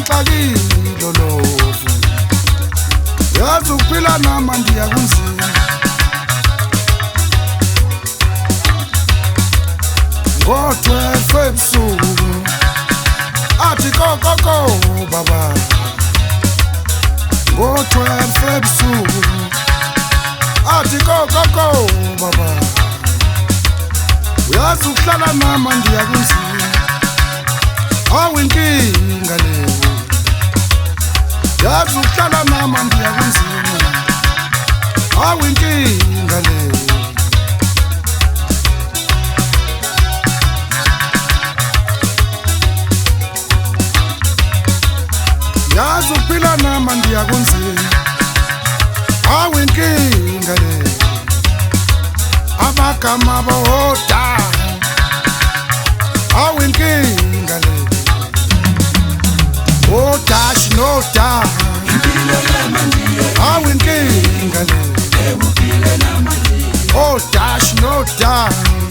angixakile lovu yazi ukuphila nama ndiyakunzima ngo-12 ebusuku athi kokoko baba ngo-12 ebusuku athi kokoko baba uyazi ukuhlala nama ndiyakunzima awinkinga leyo yazi ukuhlala nama ndiyakunzima awinkinga leyo yazi ukuphila nama ndiyakunzima awinkinga leyo amagama boda awinkinga leyo oh dash no da awinkinga leyo oh dash no da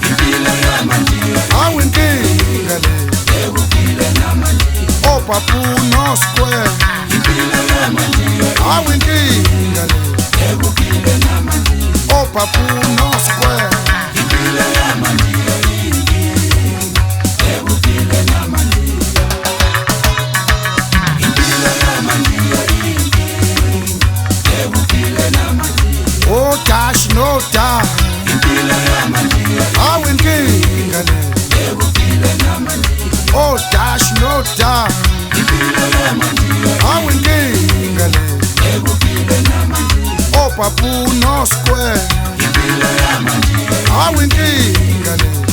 awinkinga leyo oh papu no square awinkinga leyo oh papu no square oh dash no da awinkinga leyo oh dash no da awinkinga leyo oh papu no square awinkinga leyo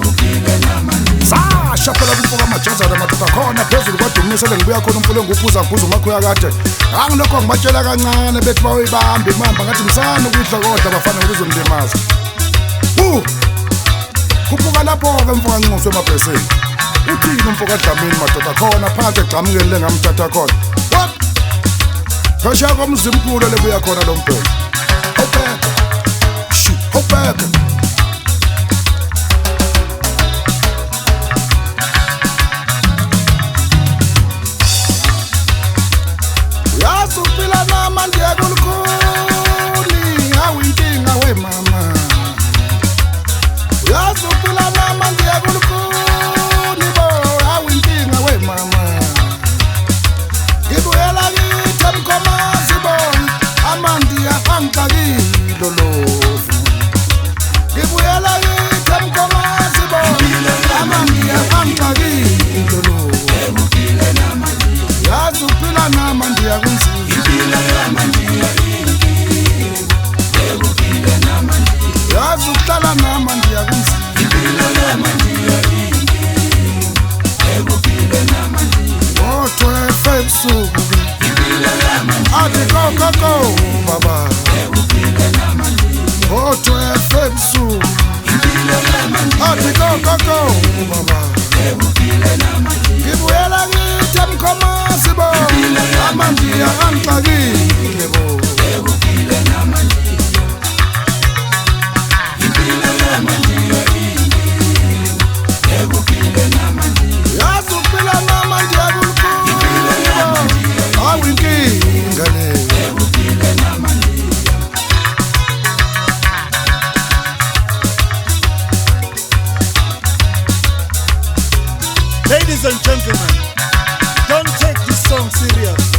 sasha phela kumfoka amajaza lamadoda khona phezulu kwadumisa lengibuya khona umfulo nguphuza ngiphuza umakhuya kade angilokho ngibatshela kancane bethi bawuyibambe imamba ngathi msana ukudla kodwa bafana ukuzondemaza kuphuka lapho-ke mfoka nxuswe emabheseni uthini umfoka Dlamini madoda khona phansi egxamukeni lengamthatha khona what phesheya komzimkhulu lebuya khona lo mbheki hopeka uyazi ukuphila nama ndiyakulukhuni awinkinga wemama uyazi ukuphila nama ndiyakulukhuni bo awinkinga wemama ngibuyela kithi emkhomazi bona amandiya angixakile lovu ngibuyela kithi emkhomazi bona amandiya angixakile lovu yazi ukuphila nama ndiyakunzima yazi ukuhlala nama ndiyakunzima ngo-12 ebusuku athi kokoko baba ngo-12 ebusuku athi kokoko baba ngibuyela kithi emkhomazi bo amandiya angixakile bo yazi ukuphila nama ndiyakulukhuni awinkinga leyo Ladies and gentlemen, don't take this song serious.